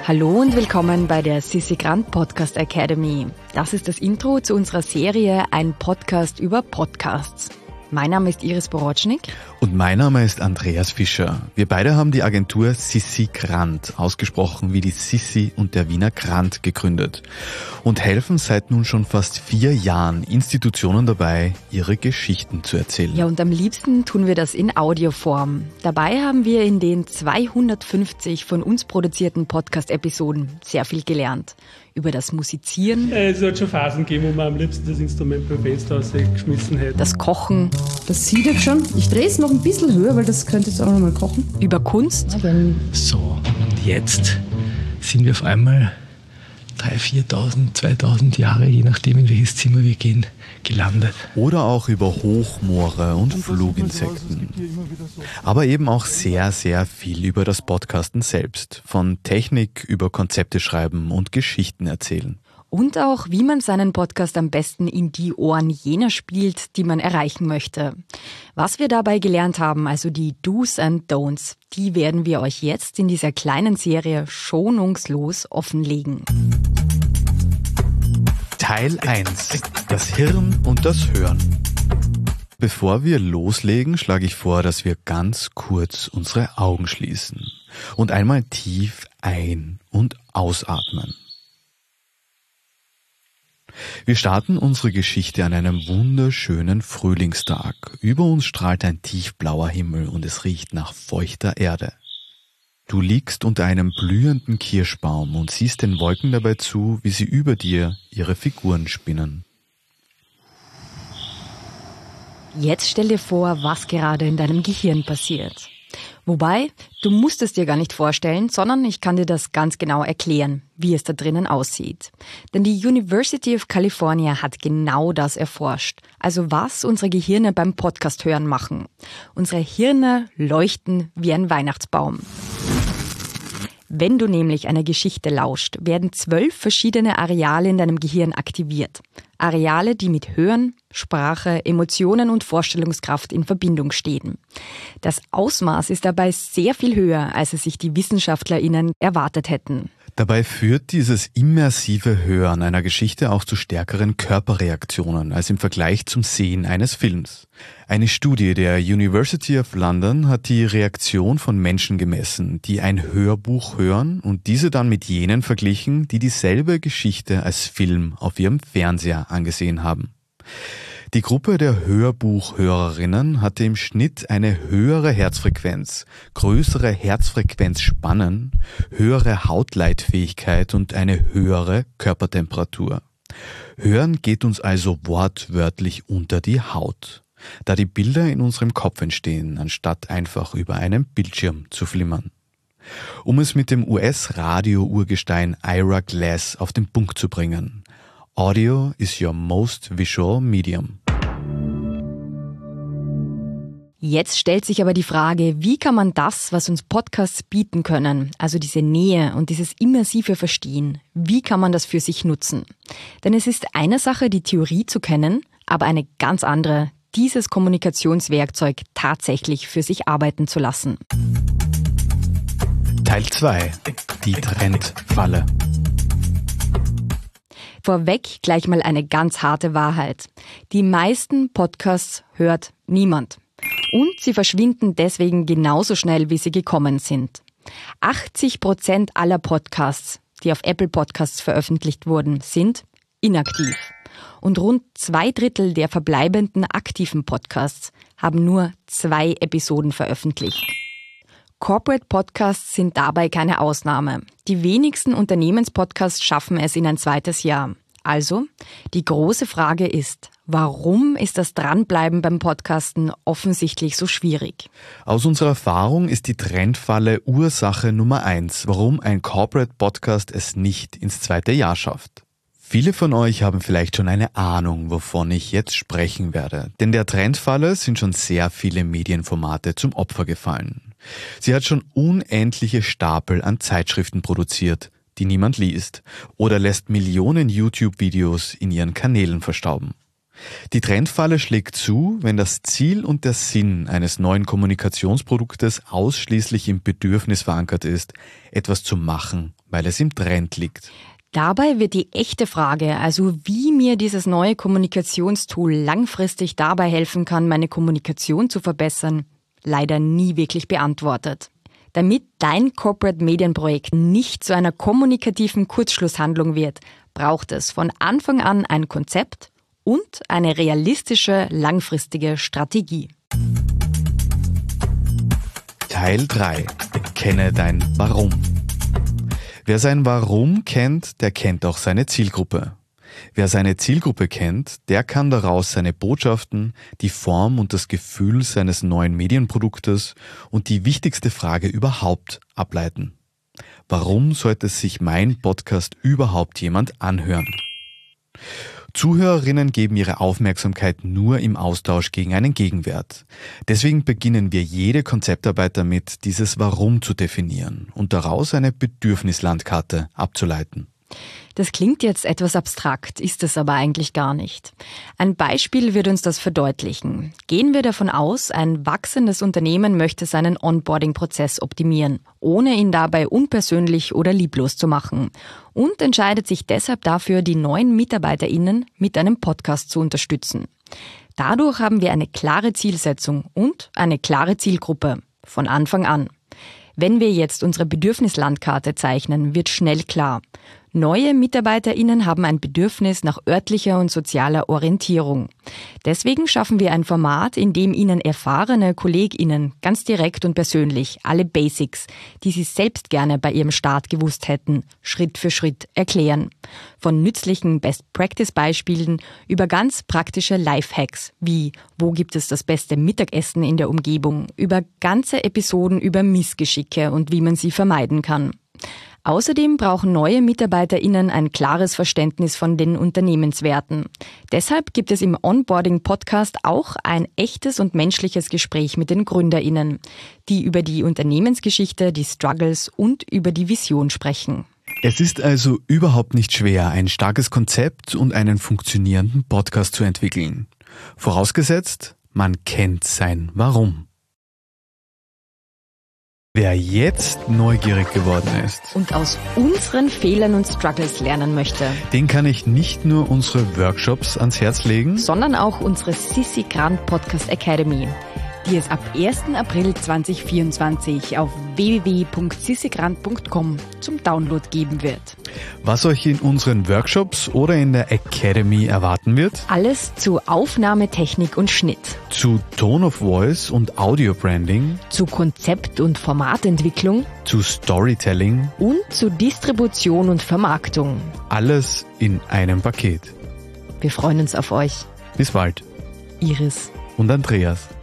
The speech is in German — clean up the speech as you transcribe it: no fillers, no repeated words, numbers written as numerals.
Hallo und willkommen bei der Sissi Grant Podcast Academy. Das ist das Intro zu unserer Serie Ein Podcast über Podcasts. Mein Name ist Iris Borotschnik. Und mein Name ist Andreas Fischer. Wir beide haben die Agentur Sissi Grant, ausgesprochen wie die Sissi und der Wiener Grant, gegründet und helfen seit nun schon fast 4 Jahren Institutionen dabei, ihre Geschichten zu erzählen. Ja, und am liebsten tun wir das in Audioform. Dabei haben wir in den 250 von uns produzierten Podcast-Episoden sehr viel gelernt. Über das Musizieren. Es hat schon Phasen gegeben, wo man am liebsten das Instrument beim Fest rausgeschmissen hätte. Das Kochen. Das sieht jetzt schon. Ich drehe es noch ein bisschen höher, weil das könnte jetzt auch noch mal kochen. Über Kunst. So, und jetzt sind wir auf einmal 3.000, 4.000, 2.000 Jahre, je nachdem in welches Zimmer wir gehen, gelandet. Oder auch über Hochmoore und Fluginsekten. Aber eben auch sehr, sehr viel über das Podcasten selbst. Von Technik über Konzepte schreiben und Geschichten erzählen. Und auch, wie man seinen Podcast am besten in die Ohren jener spielt, die man erreichen möchte. Was wir dabei gelernt haben, also die Do's and Don'ts, die werden wir euch jetzt in dieser kleinen Serie schonungslos offenlegen. Teil 1. Das Hirn und das Hören. Bevor wir loslegen, schlage ich vor, dass wir ganz kurz unsere Augen schließen und einmal tief ein- und ausatmen. Wir starten unsere Geschichte an einem wunderschönen Frühlingstag. Über uns strahlt ein tiefblauer Himmel und es riecht nach feuchter Erde. Du liegst unter einem blühenden Kirschbaum und siehst den Wolken dabei zu, wie sie über dir ihre Figuren spinnen. Jetzt stell dir vor, was gerade in deinem Gehirn passiert. Wobei, du musst es dir gar nicht vorstellen, sondern ich kann dir das ganz genau erklären, wie es da drinnen aussieht. Denn die University of California hat genau das erforscht. Also was unsere Gehirne beim Podcast hören machen. Unsere Hirne leuchten wie ein Weihnachtsbaum. Wenn du nämlich einer Geschichte lauscht, werden 12 verschiedene Areale in deinem Gehirn aktiviert. Areale, die mit Hören, Sprache, Emotionen und Vorstellungskraft in Verbindung stehen. Das Ausmaß ist dabei sehr viel höher, als es sich die WissenschaftlerInnen erwartet hätten. Dabei führt dieses immersive Hören einer Geschichte auch zu stärkeren Körperreaktionen als im Vergleich zum Sehen eines Films. Eine Studie der University of London hat die Reaktion von Menschen gemessen, die ein Hörbuch hören und diese dann mit jenen verglichen, die dieselbe Geschichte als Film auf ihrem Fernseher angesehen haben. Die Gruppe der Hörbuchhörerinnen hatte im Schnitt eine höhere Herzfrequenz, größere Herzfrequenzspannen, höhere Hautleitfähigkeit und eine höhere Körpertemperatur. Hören geht uns also wortwörtlich unter die Haut, da die Bilder in unserem Kopf entstehen, anstatt einfach über einen Bildschirm zu flimmern. Um es mit dem US-Radio-Urgestein Ira Glass auf den Punkt zu bringen: Audio is your most visual medium. Jetzt stellt sich aber die Frage, wie kann man das, was uns Podcasts bieten können, also diese Nähe und dieses immersive Verstehen, wie kann man das für sich nutzen? Denn es ist eine Sache, die Theorie zu kennen, aber eine ganz andere, dieses Kommunikationswerkzeug tatsächlich für sich arbeiten zu lassen. Teil 2. Die Trendfalle. Vorweg gleich mal eine ganz harte Wahrheit. Die meisten Podcasts hört niemand. Und sie verschwinden deswegen genauso schnell, wie sie gekommen sind. 80% aller Podcasts, die auf Apple Podcasts veröffentlicht wurden, sind inaktiv. Und rund 2/3 der verbleibenden aktiven Podcasts haben nur 2 Episoden veröffentlicht. Corporate Podcasts sind dabei keine Ausnahme. Die wenigsten Unternehmenspodcasts schaffen es in ein 2. Jahr. Also, die große Frage ist, warum ist das Dranbleiben beim Podcasten offensichtlich so schwierig? Aus unserer Erfahrung ist die Trendfalle Ursache Nummer 1, warum ein Corporate Podcast es nicht ins 2. Jahr schafft. Viele von euch haben vielleicht schon eine Ahnung, wovon ich jetzt sprechen werde. Denn der Trendfalle sind schon sehr viele Medienformate zum Opfer gefallen. Sie hat schon unendliche Stapel an Zeitschriften produziert, die niemand liest, oder lässt Millionen YouTube-Videos in ihren Kanälen verstauben. Die Trendfalle schlägt zu, wenn das Ziel und der Sinn eines neuen Kommunikationsproduktes ausschließlich im Bedürfnis verankert ist, etwas zu machen, weil es im Trend liegt. Dabei wird die echte Frage, also wie mir dieses neue Kommunikationstool langfristig dabei helfen kann, meine Kommunikation zu verbessern, leider nie wirklich beantwortet. Damit dein Corporate Medienprojekt nicht zu einer kommunikativen Kurzschlusshandlung wird, braucht es von Anfang an ein Konzept und eine realistische, langfristige Strategie. Teil 3. Kenne dein Warum. Wer sein Warum kennt, der kennt auch seine Zielgruppe. Wer seine Zielgruppe kennt, der kann daraus seine Botschaften, die Form und das Gefühl seines neuen Medienproduktes und die wichtigste Frage überhaupt ableiten. Warum sollte sich mein Podcast überhaupt jemand anhören? Zuhörerinnen geben ihre Aufmerksamkeit nur im Austausch gegen einen Gegenwert. Deswegen beginnen wir jede Konzeptarbeit damit, dieses Warum zu definieren und daraus eine Bedürfnislandkarte abzuleiten. Das klingt jetzt etwas abstrakt, ist es aber eigentlich gar nicht. Ein Beispiel wird uns das verdeutlichen. Gehen wir davon aus, ein wachsendes Unternehmen möchte seinen Onboarding-Prozess optimieren, ohne ihn dabei unpersönlich oder lieblos zu machen und entscheidet sich deshalb dafür, die neuen MitarbeiterInnen mit einem Podcast zu unterstützen. Dadurch haben wir eine klare Zielsetzung und eine klare Zielgruppe von Anfang an. Wenn wir jetzt unsere Bedürfnislandkarte zeichnen, wird schnell klar: Neue MitarbeiterInnen haben ein Bedürfnis nach örtlicher und sozialer Orientierung. Deswegen schaffen wir ein Format, in dem Ihnen erfahrene KollegInnen ganz direkt und persönlich alle Basics, die Sie selbst gerne bei Ihrem Start gewusst hätten, Schritt für Schritt erklären. Von nützlichen Best-Practice-Beispielen über ganz praktische Lifehacks wie: Wo gibt es das beste Mittagessen in der Umgebung? Über ganze Episoden über Missgeschicke und wie man sie vermeiden kann. Außerdem brauchen neue MitarbeiterInnen ein klares Verständnis von den Unternehmenswerten. Deshalb gibt es im Onboarding-Podcast auch ein echtes und menschliches Gespräch mit den GründerInnen, die über die Unternehmensgeschichte, die Struggles und über die Vision sprechen. Es ist also überhaupt nicht schwer, ein starkes Konzept und einen funktionierenden Podcast zu entwickeln. Vorausgesetzt, man kennt sein Warum. Wer jetzt neugierig geworden ist Und aus unseren Fehlern und Struggles lernen möchte, den kann ich nicht nur unsere Workshops ans Herz legen, sondern auch unsere Sissi Grant Podcast Academy, die es ab 1. April 2024 auf www.sissigrant.com zum Download geben wird. was euch in unseren Workshops oder in der Academy erwarten wird, Alles zu Aufnahme, Technik und Schnitt, zu Tone of Voice und Audio Branding, zu Konzept- und Formatentwicklung zu Storytelling, und zu Distribution und Vermarktung. alles in einem Paket. Wir freuen uns auf euch. Bis bald. Iris. Und Andreas.